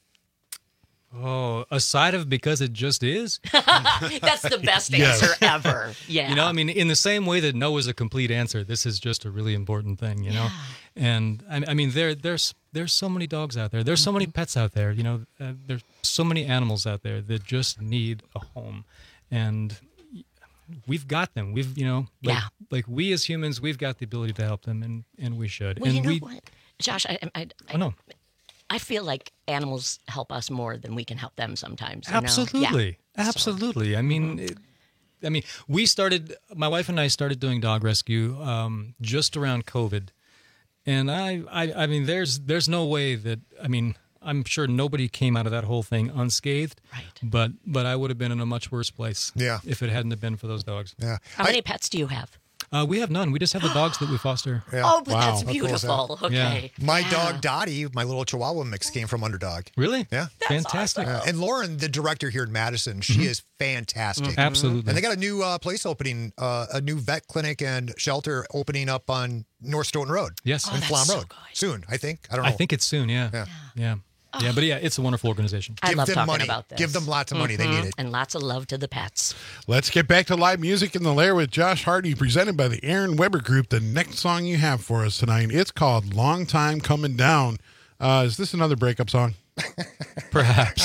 Oh, aside of because it just is. That's the best Yes. answer ever. Yeah. You know, I mean, in the same way that no is a complete answer, this is just a really important thing, you know? And I, I mean, there, there's there's so many dogs out there. There's so many pets out there, you know? Uh, there's so many animals out there that just need a home. And we've got them. We've, you know, like, Yeah. like we as humans, we've got the ability to help them, and, and we should. Well, and you know we, what? Josh, I, I, I, Oh, no. I feel like animals help us more than we can help them sometimes. you know? Absolutely, Yeah. absolutely. I mean, it, I mean, we started. My wife and I started doing dog rescue um, just around COVID, and I, I, I mean, there's, there's no way that. I mean, I'm sure nobody came out of that whole thing unscathed. Right. But, but I would have been in a much worse place. Yeah. If it hadn't have been for those dogs. Yeah. How many pets do you have? Uh, we have none. We just have the dogs that we foster. Yeah. Oh, but that's How cool is beautiful. that? Okay. My Yeah. dog Dottie, my little Chihuahua mix, came from Underdog. Really? Yeah. Fantastic. Yeah. And Lauren, the director here in Madison, she Mhm. is fantastic. Mm, absolutely. And they got a new uh, place opening, uh, a new vet clinic and shelter opening up on North Stoughton Road. Yes. In Oh, Flom that's so Road. Soon, I think. I don't know. I think it's soon. Yeah. Yeah. Yeah. Yeah. But yeah, it's a wonderful organization. I Give love them talking money. about this. Give them lots of money. They need it. And lots of love to the pets. Let's get back to live music in the lair with Josh Hardy, presented by the Aaron Weber Group. The next song you have for us tonight, it's called Long Time Coming Down. Uh, is this another breakup song? Perhaps.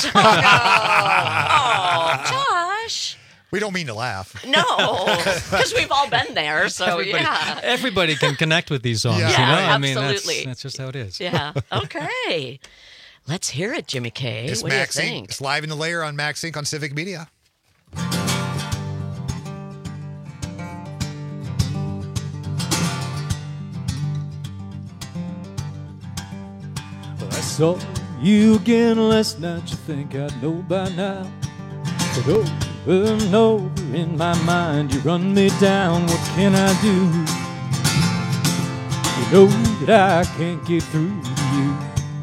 Oh, Josh. We don't mean to laugh. No, because we've all been there. So, everybody, yeah. everybody can connect with these songs. Yeah, you know? I mean, that's, absolutely. that's just how it is. Yeah. Okay. Let's hear it, Jimmy K. It's what do you Max Inc. think? It's live in the lair on Max Inc on Civic Media. Well, I saw you again last night. You think I know by now? But over and over in my mind, you run me down. What can I do? You know that I can't get through to you.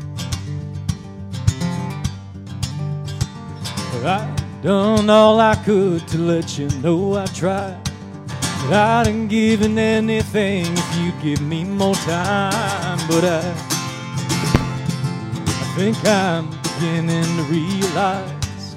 I've done all I could to let you know I tried. But I'd have given anything if you'd give me more time. But I, I think I'm beginning to realize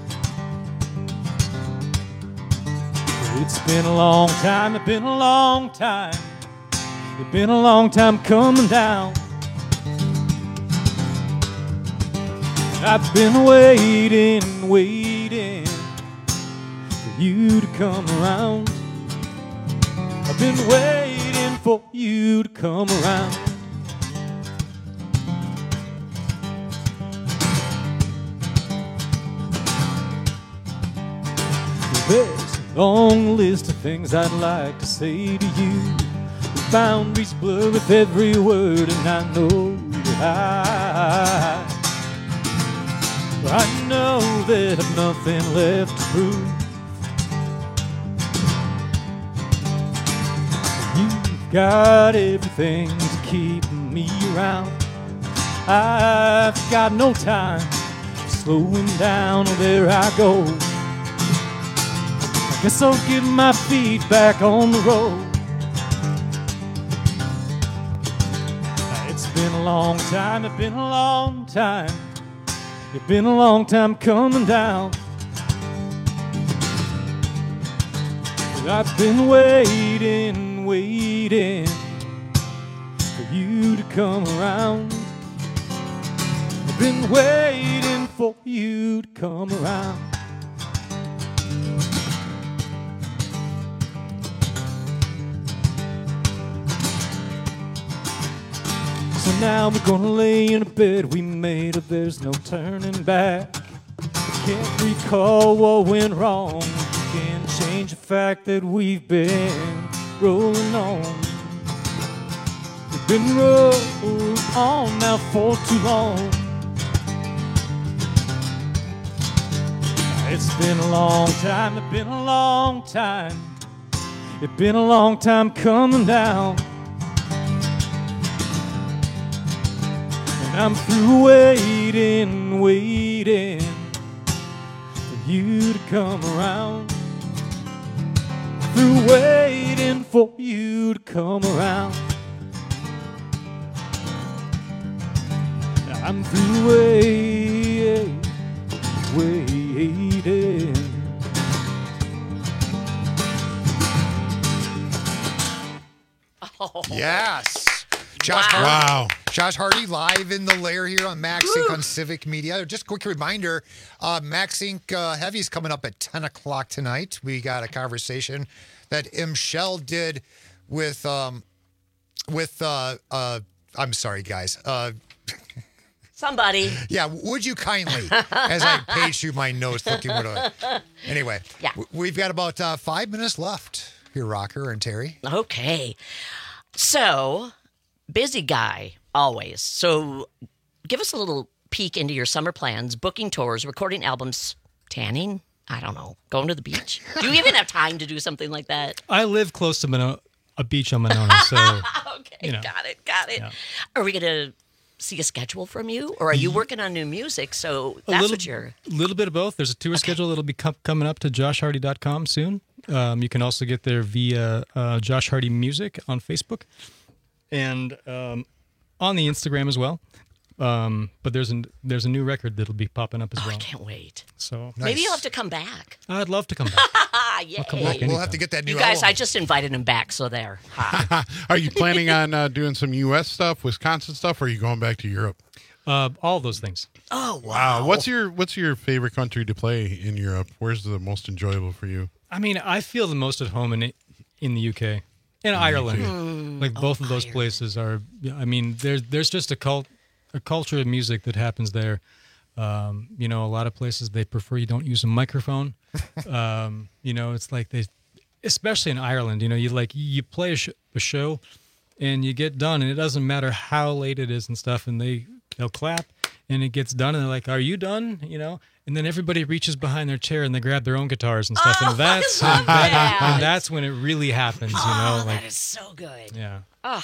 it's been a long time, it's been a long time. It's been a long time coming down. I've been waiting, waiting for you to come around. I've been waiting for you to come around. There's a long list of things I'd like to say to you. The boundaries blur with every word, and I know that I I know that I've nothing left to prove. You've got everything to keep me around. I've got no time slowing down, oh there I go. I guess I'll get my feet back on the road. It's been a long time, it's been a long time. It's been a long time coming down. But I've been waiting, waiting for you to come around. I've been waiting for you to come around. So now we're gonna lay in a bed we made of, there's no turning back. Can't recall what went wrong. Can't change the fact that we've been rolling on. We've been rolling on now for too long. It's been a long time, it's been a long time. It's been a long time coming down. I'm through waiting, waiting for you to come around. Through waiting for you to come around. I'm through waiting, waiting. Oh. Yes. Josh Wow. Hardy. Wow. Josh Hardy live in the lair here on MaxSync on Civic Media. Just a quick reminder, uh, MaxSync uh, Heavy's coming up at ten o'clock tonight. We got a conversation that M. Shell did with, um, with uh, uh, I'm sorry, guys. Uh, Somebody. Yeah, would you kindly, as I page through my notes looking what a... Anyway, yeah. w- we've got about uh, five minutes left here, Rocker and Terry. Okay. So, busy guy, always. So, give us a little peek into your summer plans, booking tours, recording albums, tanning, I don't know, going to the beach. Do you even have time to do something like that? I live close to Mono- a beach on Monona, so... okay, you know. got it, got it. Yeah. Are we going to see a schedule from you, or are you working on new music, so A that's little, what you're... A little bit of both. There's a tour okay. schedule that'll be com- coming up to josh hardy dot com soon. Um, you can also get there via uh, Josh Hardy Music on Facebook and um, on the Instagram as well. Um, but there's a there's a new record that'll be popping up as oh, well. I can't wait. So nice. Maybe you'll have to come back. I'd love to come back. Yay. I'll come back we'll, we'll have to get that new You guys, album. I just invited him back, so there. Hi. Are you planning on uh, doing some U S stuff, Wisconsin stuff, or are you going back to Europe? Uh, all those things. Oh wow. wow! What's your What's your favorite country to play in Europe? Where's the most enjoyable for you? I mean, I feel the most at home in in the U K and Ireland. Mm. Like both oh, of those Ireland. places are. I mean, there's there's just a cult. a culture of music that happens there. Um, you know, a lot of places they prefer you don't use a microphone. um, you know, it's like they, especially in Ireland, you know, you like, you play a, sh- a show and you get done and it doesn't matter how late it is and stuff. And they, they'll clap and it gets done and they're like, are you done? You know, and then everybody reaches behind their chair and they grab their own guitars and stuff. Oh, and that's, I love and, that, that. and that's when it really happens, you know, Oh, like, that is so good. yeah. Ugh.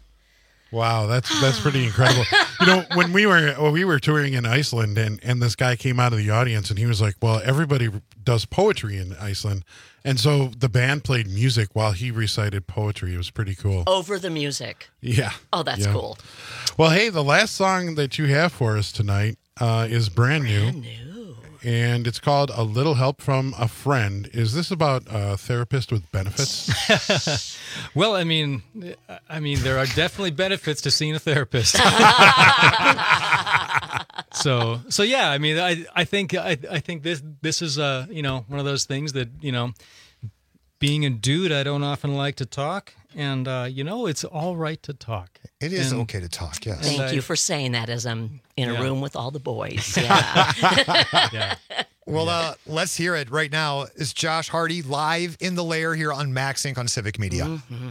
Wow, that's that's pretty incredible. You know, when we were when we were touring in Iceland, and, and this guy came out of the audience, and he was like, "Well, everybody does poetry in Iceland," and so the band played music while he recited poetry. It was pretty cool. Over the music. Yeah. Oh, that's yeah. cool. Well, hey, the last song that you have for us tonight uh, is brand new. Brand new. And it's called A Little Help from a Friend. Is this about a therapist with benefits? Well, I mean, I mean, there are definitely benefits to seeing a therapist. so so yeah, I mean, I I think I I think this this is uh you know one of those things that, you know, being a dude, I don't often like to talk, and uh, you know, it's all right to talk. It is and, okay to talk. Yes. Thank I, you for saying that as I'm in yeah. a room with all the boys. Yeah. yeah. Well, uh, let's hear it right now. It's Josh Hardy live in the lair here on MaxInc on Civic Media. Mm-hmm.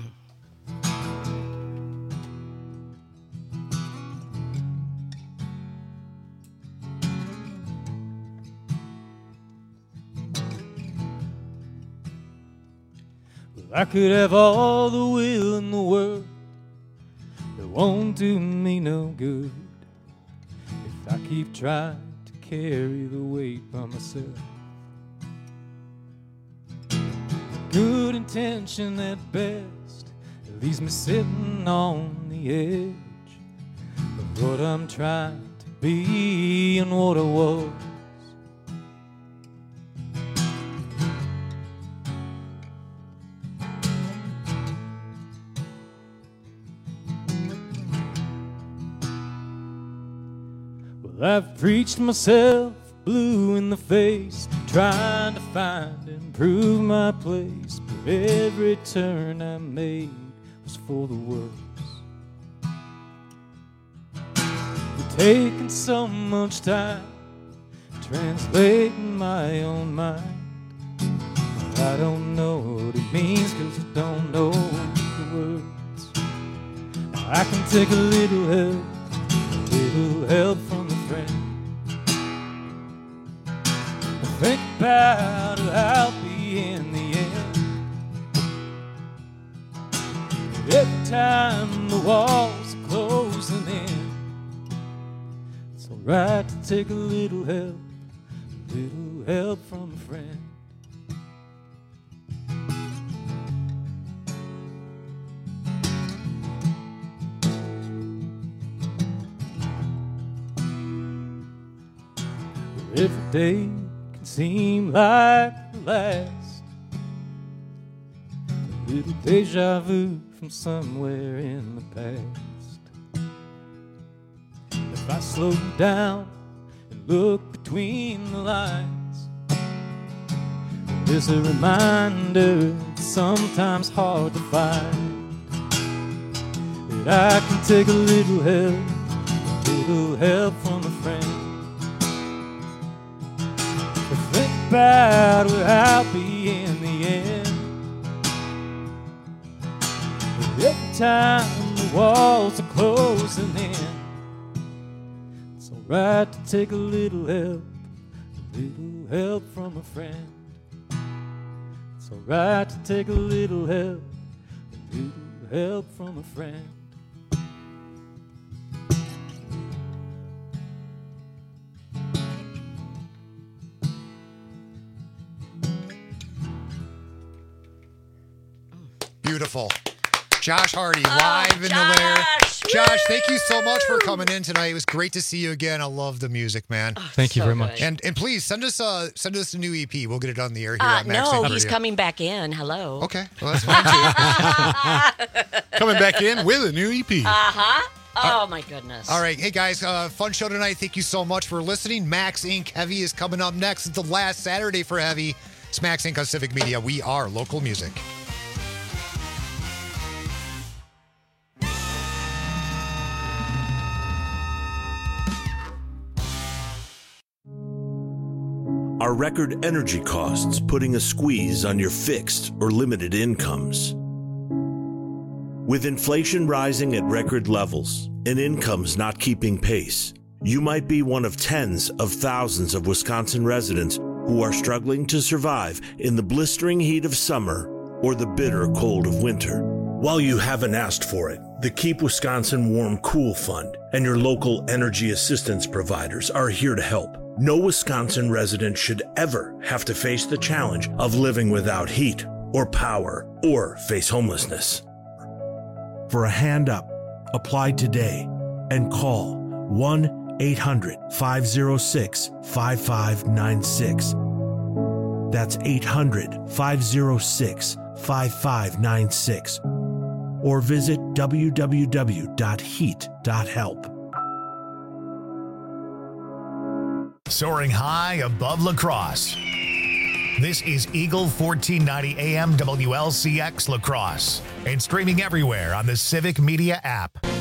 I could have all the will in the world, it won't do me no good if I keep trying to carry the weight by myself. Good intention at best, it leaves me sitting on the edge of what I'm trying to be and what I was. I've preached myself blue in the face, trying to find and prove my place, but every turn I made was for the worse. It's taken so much time translating my own mind, but I don't know what it means, cause I don't know the words. I can take a little help, a little help from a friend. Think about who I'll be in the end. Every time the walls are closing in, it's alright to take a little help, a little help from a friend. Every day can seem like the last, a little deja vu from somewhere in the past. If I slow down and look between the lines, there's a reminder it's sometimes hard to find, that I can take a little help, a little help from a friend. Think about where I'll be in the end. Every time the walls are closing in, it's alright to take a little help, a little help from a friend. It's alright to take a little help, a little help from a friend. Beautiful. Josh Hardy, live in the lair. Josh, thank you so much for coming in tonight. It was great to see you again. I love the music, man. Oh, Thank you so very much. And and please send us uh send us a new E P. We'll get it on the air here Uh, at Max. no, he's coming back in. Hello. Okay, well that's fine too. Coming back in with a new E P. Uh huh. Oh my goodness. All right, hey guys, uh, fun show tonight. Thank you so much for listening. MaxInc Heavy is coming up next. It's the last Saturday for Heavy. It's MaxInc on Civic Media. We are local music. Are record energy costs putting a squeeze on your fixed or limited incomes? With inflation rising at record levels and incomes not keeping pace, you might be one of tens of thousands of Wisconsin residents who are struggling to survive in the blistering heat of summer or the bitter cold of winter. While you haven't asked for it, the Keep Wisconsin Warm Cool Fund and your local energy assistance providers are here to help. No Wisconsin resident should ever have to face the challenge of living without heat or power or face homelessness. For a hand up, apply today and call one eight hundred, five oh six, five five nine six. That's eight hundred, five oh six, five five nine six. Or visit w w w dot heat dot help. Soaring high above La Crosse. This is Eagle fourteen ninety A M W L C X La Crosse and streaming everywhere on the Civic Media app.